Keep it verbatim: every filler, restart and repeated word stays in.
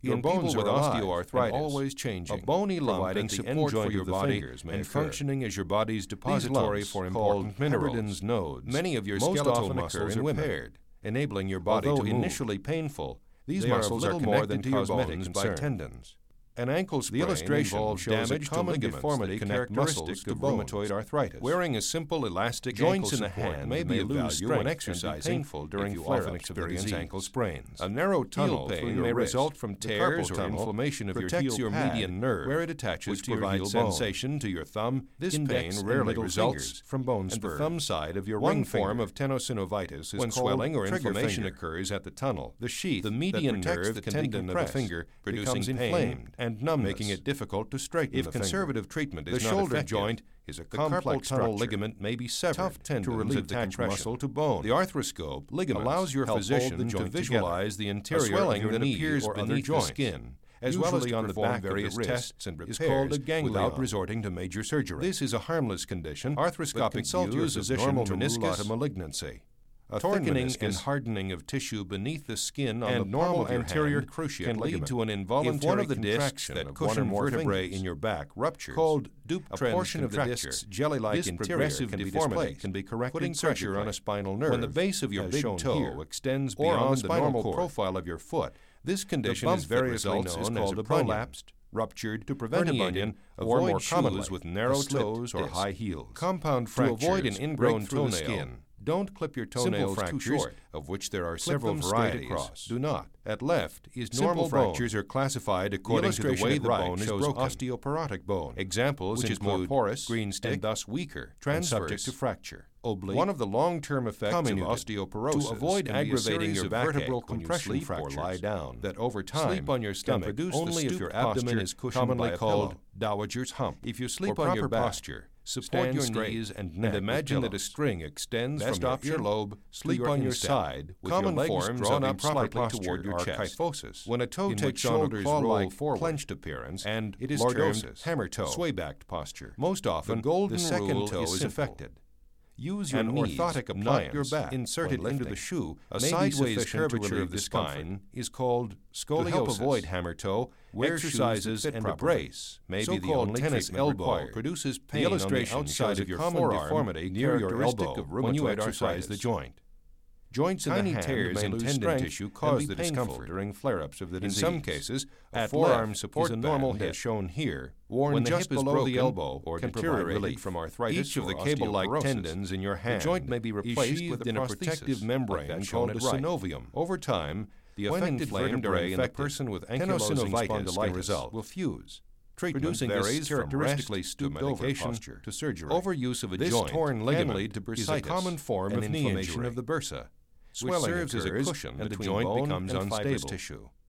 Your In bones people are with alive osteoarthritis, and always changing, a bony lump providing at the support end for joint your of the body fingers may and occur. functioning as your body's depository lumps, for called important minerals. Haberdin's nodes, Many of your most skeletal often muscles occur in are women, paired, enabling your body Although to move. initially painful, These they are of muscles are little more connected than to your cosmetic bones by concerns. tendons. An ankle The sprain illustration involves shows damage a to common ligaments deformity that connect characteristic muscles to of bones. rheumatoid arthritis. Wearing a simple elastic Joints ankle in the support hand may be may of lose value strength when and be exercising painful during if you flare-ups often of the experience disease. ankle sprains. A narrow Heel tunnel pain through may your result wrist. from The tears carpal or tunnel inflammation of your protects heel your pad, median nerve, where it attaches which to your provides heel bone. sensation to your thumb, This index, pain and rarely middle results fingers, from bone and the spurs. thumb side of your One ring form finger. of tenosynovitis is When called swelling or trigger inflammation finger. occurs at the tunnel, The sheath, the that median protects nerve the can tendon be of the compressed, finger, becomes becomes inflamed inflamed and numbness, making it difficult to straighten If the finger. conservative treatment The is not shoulder effective, joint is a the complex carpal tunnel structure. ligament may be severed Tough tendons to relieve attach the compression. muscle to bone. The arthroscope Ligaments allows your help hold physician the to joint visualize together. the A interior swelling of your that knee appears or beneath other the joints, skin, as well as usually to on the perform back of the various wrist, tests and is repairs called a ganglion. without resorting to major surgery. This is a harmless condition. Arthroscopic Consult your views of physician normal to rule meniscus, out a malignancy. a Torn thickening meniscus and hardening of tissue beneath the skin on and the normal normal anterior hand cruciate can lead ligament. to an involuntary If one of the discs contraction that of one or cushion more vertebrae fingers, in your back ruptures, called a Dupuytren's portion of the contracture, disc's jelly-like this interior progressive can be deformity displaced, can be corrected putting pressure on surgically. a spinal nerve. When the base of your as big shown toe here, extends or on beyond the the spinal normal cord. profile of your foot, This condition bump is that variously results known is as called a a prolapsed, ruptured, To prevent a herniated, bunion, or avoid more commonly, shoes with a narrow slipped toes or disc. high heels. Compound To fractures avoid an ingrown break through the toenail, skin. Don't clip your Simple toenails too fractures, short, of which there are clip several them straight varieties. across. Do not. At left is Simple normal bone. fractures are classified according to the illustration way at the right bone is shows broken. osteoporotic bone, Examples which is more include porous, green stick, and thus weaker, and transverse, subject to fracture. oblique, One of the long-term effects of comminuted. osteoporosis To avoid can be a aggravating series your of backache vertebral when you compression sleep or fractures lie down, that over time sleep on your can stomach produce only the if your stooped abdomen posture is cushioned commonly by a called pillow. dowager's hump. If you sleep For on your proper back, posture, support stand your straight knees and and neck with imagine that a pillows. string extends Best from your option, earlobe sleep to your on your instep, side with Common your legs forms drawn of up improper slightly posture toward your are chest. kyphosis, When a toe in takes which on a shoulders claw-like roll forward, clenched appearance, and it is lordosis, termed hammer toe, sway-backed posture. Most often, The golden the second rule toe is is simple. affected. Use your An knees, orthotic not appliance, your back, inserted when into the lifting. shoe A may be sideways sufficient to curvature relieve of the discomfort. spine is called To scoliosis. help avoid hammer toe, Wear exercises shoes that fit and a properly. brace may be the So-called only tennis treatment elbow required. produces The pain illustration on the shows outside a of your common forearm deformity near your characteristic elbow of when you rheumatoid exercise arthritis. the joint. Joints in Tiny the hand tears may in lose tendon strength tissue and cause be the painful discomfort. during flare-ups of the In disease. some cases, a At forearm left support is a normal band, hip as shown here, worn when the just hip is below broken the elbow or can provide deteriorated relief from arthritis Each of or the cable-like osteoporosis. tendons in your hand The joint may be is replaced sheathed with a in a prosthesis, protective like membrane that shown called at a right. synovium. Over time, the When affected inflamed or vertebrae in the infected, person with ankylosing tenosynovitis can spondylitis result. will fuse. Treatment Producing varies this from characteristically rest to stooped-over medication posture to surgery. Overuse of a This joint torn can ligament lead to is a bursitis, common form an of knee inflammation injury. of the bursa, Swelling which serves as a occurs cushion and the between joint bone becomes and fibrous unstable. tissue.